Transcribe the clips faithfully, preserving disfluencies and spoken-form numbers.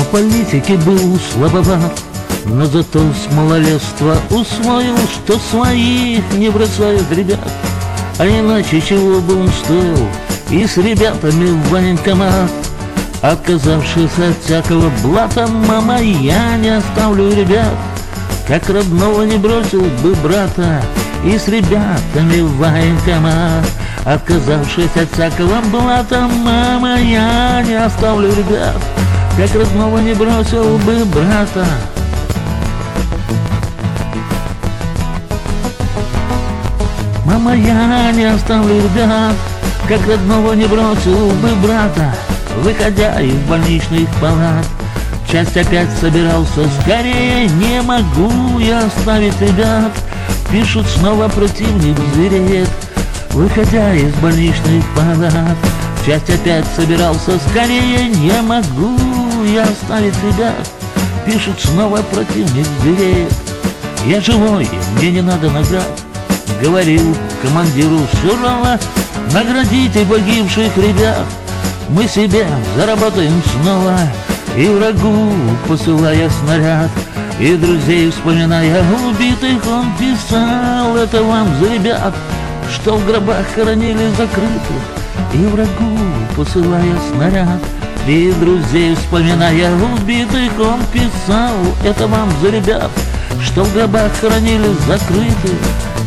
политике был слабоват, но зато с малолетства усвоил, что своих не бросают ребят. А иначе чего бы он стоил и с ребятами в военкомат. Отказавшись от всякого блата, мама, я не оставлю ребят. Как родного не бросил бы брата и с ребятами в военкомат. Отказавшись от всякого блата, мама, я не оставлю ребят. Как родного не бросил бы брата. Мама, я не оставлю ребят. Как родного не бросил бы брата. Выходя из больничных палат, в часть опять собирался скорее. Не могу я оставить ребят. Пишут, снова противник звереет. Выходя из больничных палат, в часть опять собирался скорее. Не могу я оставить ребят. Пишут, снова противник звереет. Я живой, мне не надо наград. Говорил командиру сурово: наградите погибших ребят. Мы себе заработаем снова. И врагу посылая снаряд, и друзей вспоминая убитых, он писал: это вам за ребят, что в гробах хоронили закрытых. И врагу посылая снаряд, и друзей вспоминая убитых, он писал: это вам за ребят, что в гробах хоронили закрытых.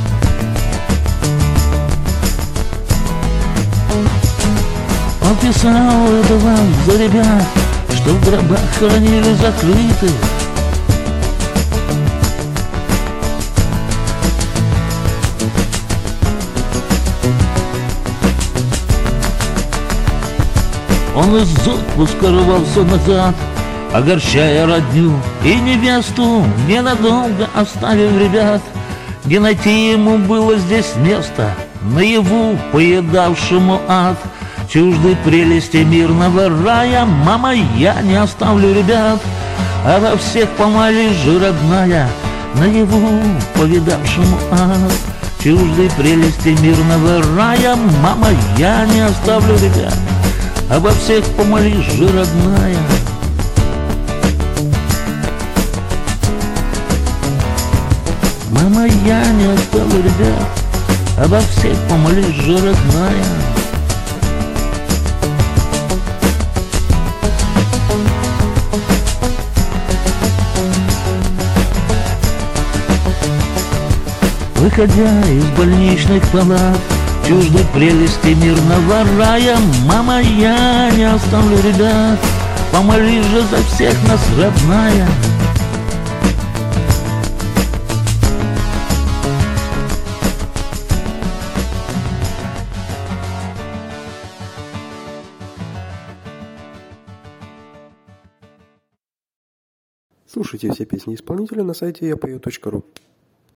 Он писал: это вам за ребят, что в гробах хоронили закрытых. Он из отпуска рвался назад, огорчая родню и невесту, ненадолго оставив ребят. Не найти ему было здесь места, наяву поедавшему ад. Чужды прелести мирного рая, мама, я не оставлю ребят. А во всех помолись же, родная, наяву повидавшему ад. Чужды прелести мирного рая, мама, я не оставлю ребят. Обо всех помолись же, родная. Мама, я не оставлю ребят. Обо всех помолись же, родная. Выходя из больничных палат, чужды прелести мирного рая, мама, я не оставлю ребят. Помолись же за всех нас, родная. Слушайте все песни исполнителя на сайте я пою точка ру.